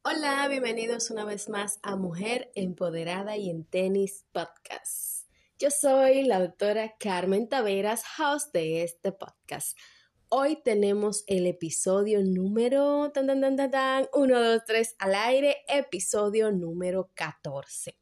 Hola, bienvenidos una vez más a Mujer Empoderada y en Tenis Podcast. Yo soy la doctora Carmen Taveras, host de este podcast. Hoy tenemos el episodio número 1, 2, 3 al aire, episodio número 14.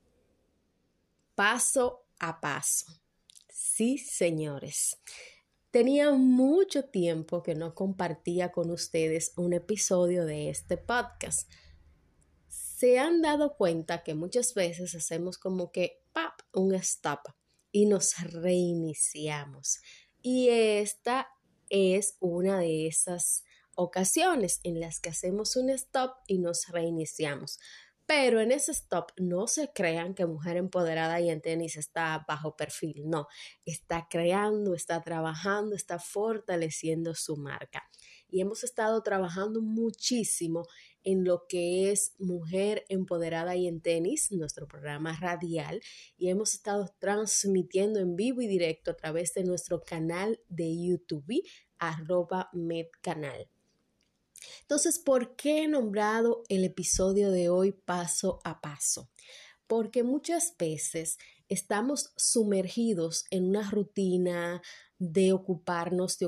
Paso a paso. Sí, señores. Tenía mucho tiempo que no compartía con ustedes un episodio de este podcast. Se han dado cuenta que muchas veces hacemos como que un stop y nos reiniciamos. Y esta es una de esas ocasiones en las que hacemos un stop y nos reiniciamos. Pero en ese stop no se crean que Mujer Empoderada y en Tenis está bajo perfil. No, está creando, está trabajando, está fortaleciendo su marca. Y hemos estado trabajando muchísimo en lo que es Mujer Empoderada y en Tenis, nuestro programa radial, y hemos estado transmitiendo en vivo y directo a través de nuestro canal de YouTube, @medcanal. Entonces, ¿por qué he nombrado el episodio de hoy Paso a Paso? Porque muchas veces estamos sumergidos en una rutina de ocuparnos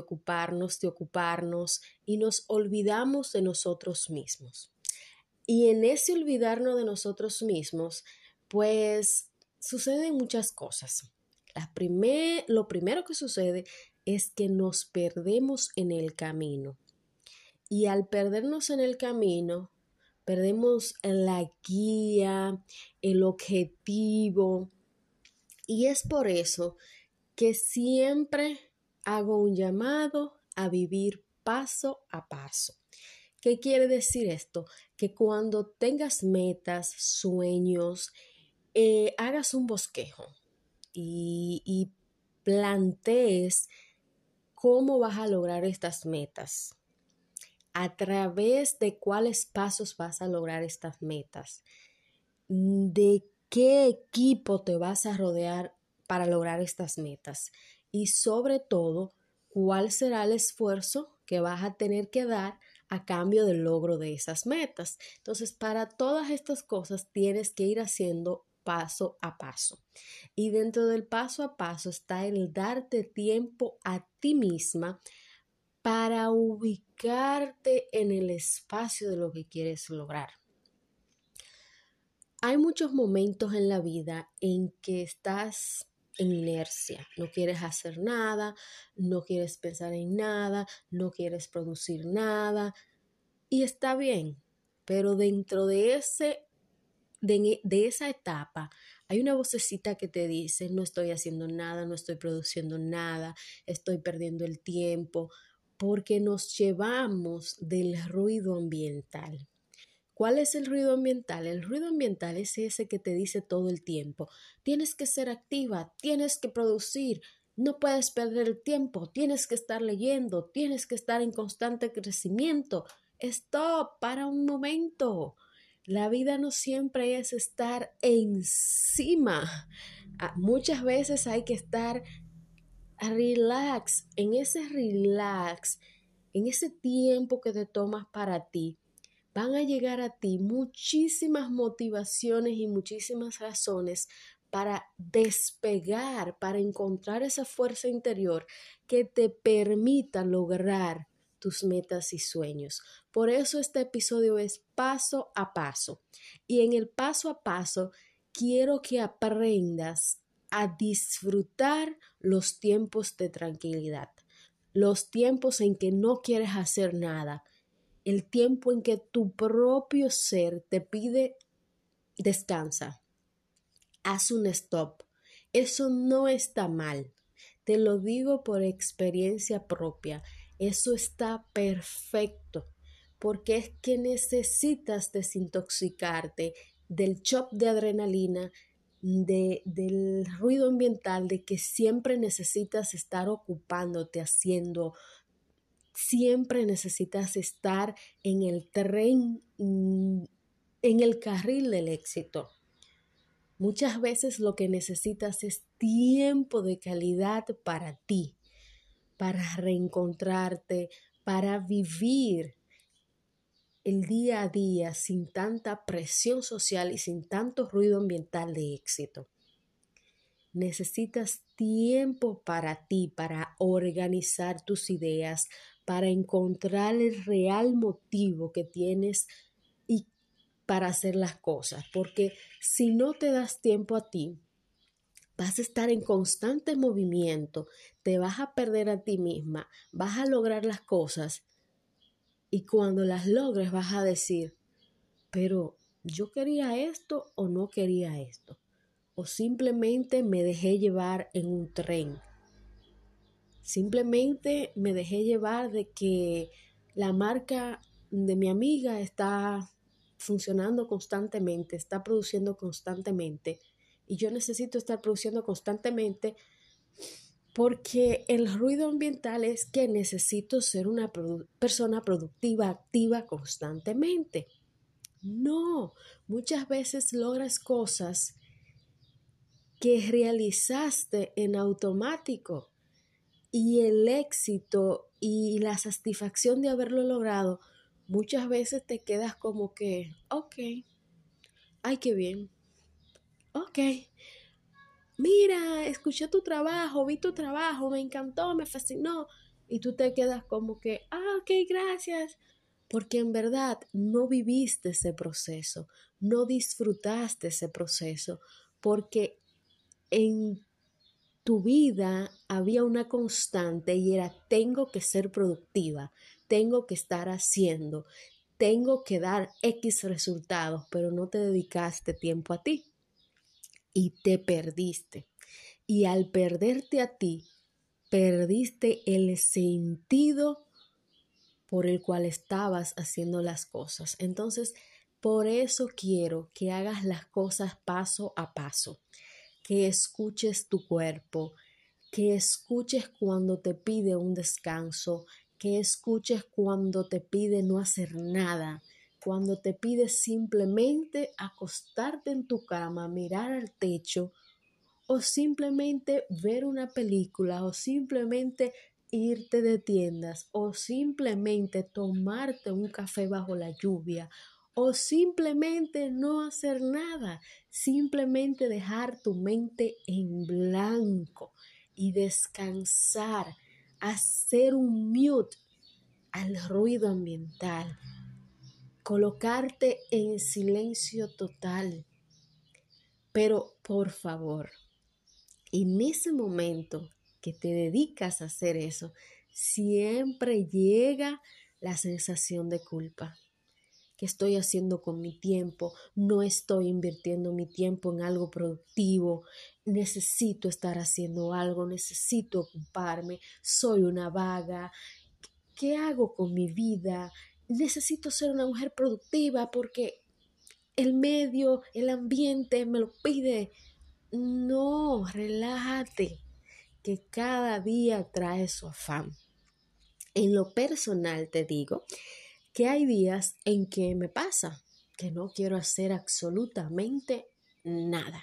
y nos olvidamos de nosotros mismos. Y en ese olvidarnos de nosotros mismos, pues suceden muchas cosas. Lo primero que sucede es que nos perdemos en el camino. Y al perdernos en el camino, perdemos la guía, el objetivo. Y es por eso que siempre hago un llamado a vivir paso a paso. ¿Qué quiere decir esto? Que cuando tengas metas, sueños, hagas un bosquejo y plantees cómo vas a lograr estas metas, a través de cuáles pasos vas a lograr estas metas, de qué equipo te vas a rodear para lograr estas metas y sobre todo, cuál será el esfuerzo que vas a tener que dar a cambio del logro de esas metas. Entonces, para todas estas cosas tienes que ir haciendo paso a paso. Y dentro del paso a paso está el darte tiempo a ti misma para ubicarte en el espacio de lo que quieres lograr. Hay muchos momentos en la vida en que estás en inercia, no quieres hacer nada, no quieres pensar en nada, no quieres producir nada y está bien, pero dentro de esa etapa hay una vocecita que te dice no estoy haciendo nada, no estoy produciendo nada, estoy perdiendo el tiempo, porque nos llevamos del ruido ambiental. ¿Cuál es el ruido ambiental? El ruido ambiental es ese que te dice todo el tiempo, tienes que ser activa, tienes que producir, no puedes perder el tiempo, tienes que estar leyendo, tienes que estar en constante crecimiento. Stop, para un momento. La vida no siempre es estar encima. Muchas veces hay que estar relax, en ese tiempo que te tomas para ti. Van a llegar a ti muchísimas motivaciones y muchísimas razones para despegar, para encontrar esa fuerza interior que te permita lograr tus metas y sueños. Por eso este episodio es paso a paso. Y en el paso a paso quiero que aprendas a disfrutar los tiempos de tranquilidad, los tiempos en que no quieres hacer nada, el tiempo en que tu propio ser te pide descansa, haz un stop. Eso no está mal. Te lo digo por experiencia propia. Eso está perfecto. Porque es que necesitas desintoxicarte del shock de adrenalina, del ruido ambiental, de que siempre necesitas estar ocupándote, haciendo. Siempre necesitas estar en el tren, en el carril del éxito. Muchas veces lo que necesitas es tiempo de calidad para ti, para reencontrarte, para vivir el día a día sin tanta presión social y sin tanto ruido ambiental de éxito. Necesitas tiempo para ti, para organizar tus ideas, para encontrar el real motivo que tienes y para hacer las cosas. Porque si no te das tiempo a ti, vas a estar en constante movimiento, te vas a perder a ti misma, vas a lograr las cosas y cuando las logres vas a decir, pero yo quería esto o no quería esto, o simplemente me dejé llevar en un tren, simplemente me dejé llevar de que la marca de mi amiga está funcionando constantemente, está produciendo constantemente y yo necesito estar produciendo constantemente porque el ruido ambiental es que necesito ser una persona productiva, activa constantemente. No, muchas veces logras cosas que realizaste en automático y el éxito y la satisfacción de haberlo logrado, muchas veces te quedas como que, ok, ay, qué bien, ok, mira, escuché tu trabajo, vi tu trabajo, me encantó, me fascinó. Y tú te quedas como que, ok, gracias. Porque en verdad no viviste ese proceso, no disfrutaste ese proceso, porque en tu vida había una constante y era tengo que ser productiva, tengo que estar haciendo, tengo que dar X resultados, pero no te dedicaste tiempo a ti y te perdiste. Y al perderte a ti, perdiste el sentido por el cual estabas haciendo las cosas. Entonces, por eso quiero que hagas las cosas paso a paso, que escuches tu cuerpo, que escuches cuando te pide un descanso, que escuches cuando te pide no hacer nada, cuando te pide simplemente acostarte en tu cama, mirar al techo o simplemente ver una película o simplemente irte de tiendas o simplemente tomarte un café bajo la lluvia o simplemente no hacer nada, simplemente dejar tu mente en blanco y descansar, hacer un mute al ruido ambiental, colocarte en silencio total. Pero por favor, en ese momento que te dedicas a hacer eso, siempre llega la sensación de culpa. ¿Qué estoy haciendo con mi tiempo? No estoy invirtiendo mi tiempo en algo productivo. Necesito estar haciendo algo, necesito ocuparme. Soy una vaga. ¿Qué hago con mi vida? Necesito ser una mujer productiva porque el medio, el ambiente me lo pide. No, relájate, que cada día trae su afán. En lo personal te digo que hay días en que me pasa que no quiero hacer absolutamente nada.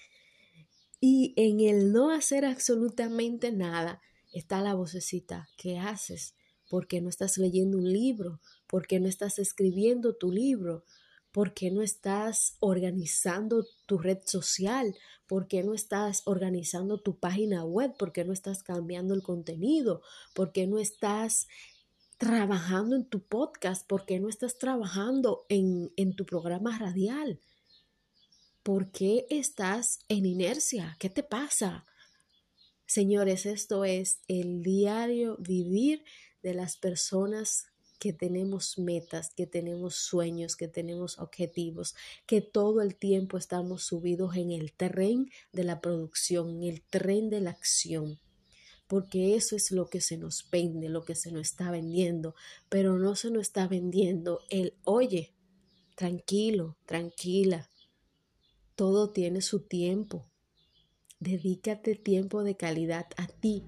Y en el no hacer absolutamente nada está la vocecita. ¿Qué haces? ¿Por qué no estás leyendo un libro? ¿Por qué no estás escribiendo tu libro? ¿Por qué no estás organizando tu red social? ¿Por qué no estás organizando tu página web? ¿Por qué no estás cambiando el contenido? ¿Por qué no estás trabajando en tu podcast? ¿Por qué no estás trabajando en tu programa radial? ¿Por qué estás en inercia? ¿Qué te pasa? Señores, esto es el diario vivir de las personas que tenemos metas, que tenemos sueños, que tenemos objetivos, que todo el tiempo estamos subidos en el tren de la producción, en el tren de la acción, porque eso es lo que se nos vende, lo que se nos está vendiendo, pero no se nos está vendiendo el, oye, tranquilo, tranquila, todo tiene su tiempo. Dedícate tiempo de calidad a ti.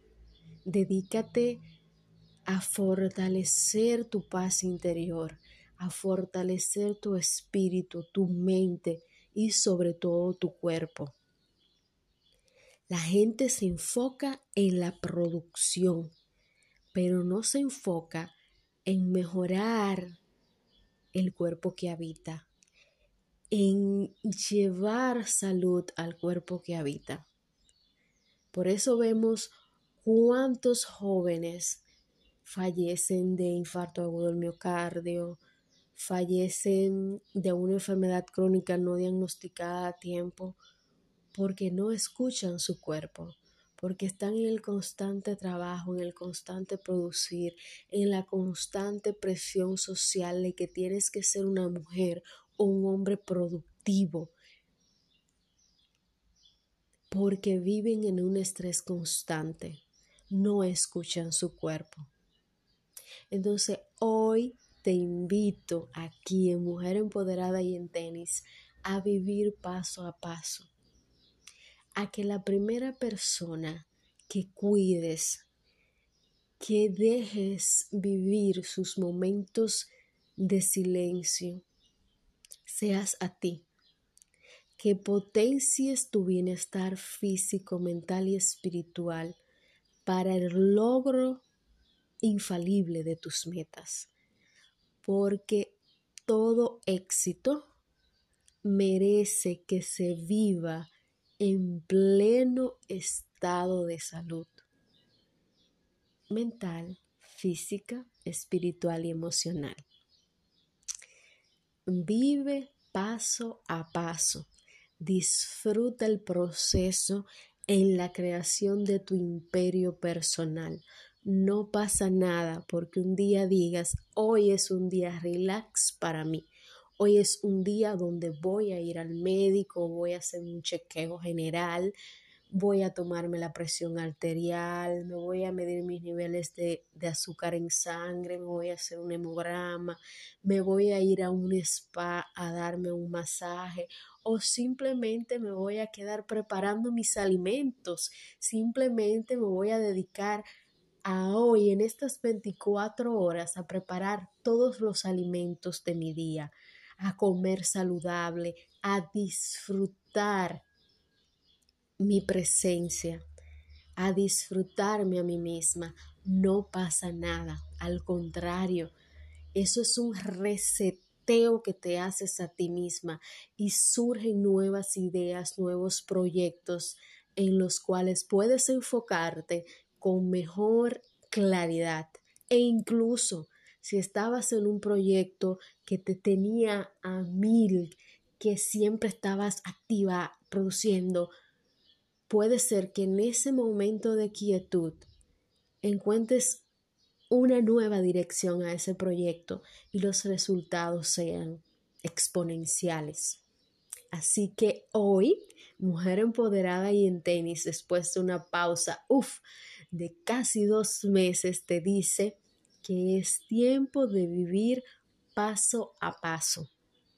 Dedícate a fortalecer tu paz interior, a fortalecer tu espíritu, tu mente y sobre todo tu cuerpo. La gente se enfoca en la producción, pero no se enfoca en mejorar el cuerpo que habita, en llevar salud al cuerpo que habita. Por eso vemos cuántos jóvenes fallecen de infarto agudo del miocardio, fallecen de una enfermedad crónica no diagnosticada a tiempo, porque no escuchan su cuerpo, porque están en el constante trabajo, en el constante producir, en la constante presión social de que tienes que ser una mujer o un hombre productivo, porque viven en un estrés constante, no escuchan su cuerpo. Entonces hoy te invito aquí en Mujer Empoderada y en Tenis a vivir paso a paso, a que la primera persona que cuides, que dejes vivir sus momentos de silencio, seas a ti, que potencies tu bienestar físico, mental y espiritual para el logro infalible de tus metas, porque todo éxito merece que se viva en pleno estado de salud mental, física, espiritual y emocional. Vive paso a paso, disfruta el proceso en la creación de tu imperio personal. No pasa nada porque un día digas, hoy es un día relax para mí. Hoy es un día donde voy a ir al médico, voy a hacer un chequeo general, voy a tomarme la presión arterial, me voy a medir mis niveles de azúcar en sangre, me voy a hacer un hemograma, me voy a ir a un spa a darme un masaje o simplemente me voy a quedar preparando mis alimentos, simplemente me voy a dedicar a hoy en estas 24 horas a preparar todos los alimentos de mi día, a comer saludable, a disfrutar mi presencia, a disfrutarme a mí misma. No pasa nada, al contrario, eso es un reseteo que te haces a ti misma y surgen nuevas ideas, nuevos proyectos en los cuales puedes enfocarte con mejor claridad. E incluso si estabas en un proyecto que te tenía a 1000, que siempre estabas activa produciendo, puede ser que en ese momento de quietud encuentres una nueva dirección a ese proyecto y los resultados sean exponenciales. Así que hoy, Mujer Empoderada y en Tenis, después de una pausa, de casi 2 meses, te dice que es tiempo de vivir paso a paso.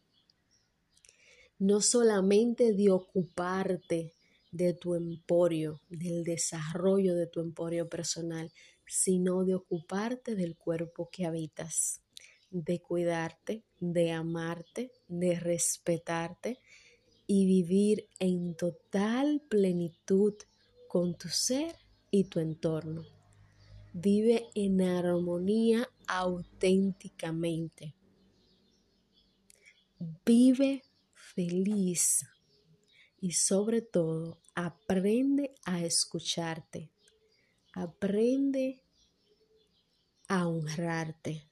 No solamente de ocuparte de tu emporio, del desarrollo de tu emporio personal, sino de ocuparte del cuerpo que habitas, de cuidarte, de amarte, de respetarte y vivir en total plenitud con tu ser y tu entorno. Vive en armonía auténticamente. Vive feliz y sobre todo aprende a escucharte. Aprende a honrarte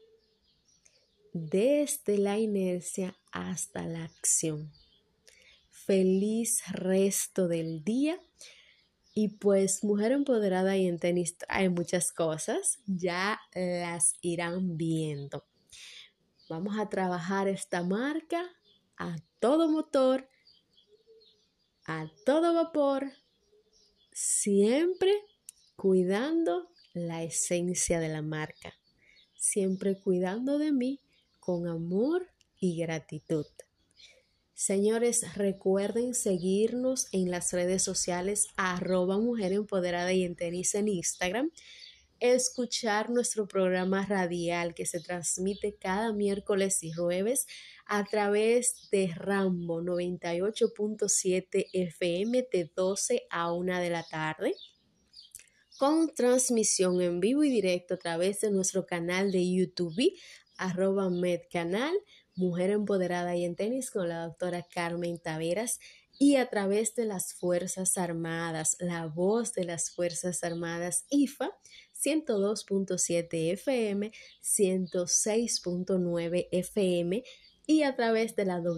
desde la inercia hasta la acción. Feliz resto del día. Y pues Mujer Empoderada y en Tenis trae muchas cosas, ya las irán viendo. Vamos a trabajar esta marca a todo motor, a todo vapor, siempre cuidando la esencia de la marca, siempre cuidando de mí con amor y gratitud. Señores, recuerden seguirnos en las redes sociales @Mujer Empoderada y en Tenis en Instagram, escuchar nuestro programa radial que se transmite cada miércoles y jueves a través de Rambo 98.7 FM de 12 a 1 de la tarde, con transmisión en vivo y directo a través de nuestro canal de YouTube @medcanal, Mujer Empoderada y en Tenis con la doctora Carmen Taveras, y a través de las Fuerzas Armadas, la voz de las Fuerzas Armadas, IFA, 102.7 FM, 106.9 FM, y a través de la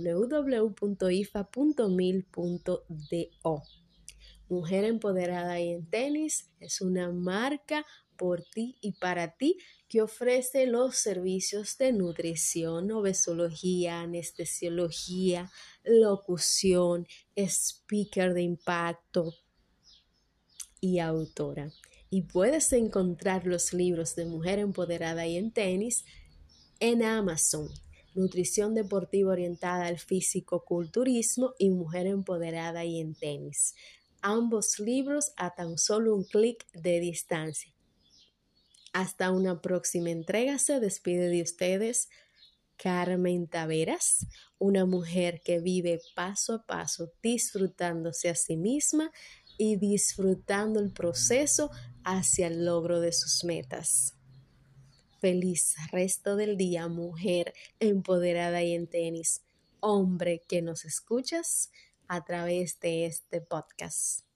www.ifa.mil.do. Mujer Empoderada y en Tenis es una marca por ti y para ti que ofrece los servicios de nutrición, obesología, anestesiología, locución, speaker de impacto y autora. Y puedes encontrar los libros de Mujer Empoderada y en Tenis en Amazon. Nutrición deportiva orientada al físico-culturismo y Mujer Empoderada y en Tenis. Ambos libros a tan solo un clic de distancia. Hasta una próxima entrega se despide de ustedes Carmen Taveras, una mujer que vive paso a paso disfrutándose a sí misma y disfrutando el proceso hacia el logro de sus metas. Feliz resto del día, mujer empoderada y en tenis. Hombre que nos escuchas a través de este podcast.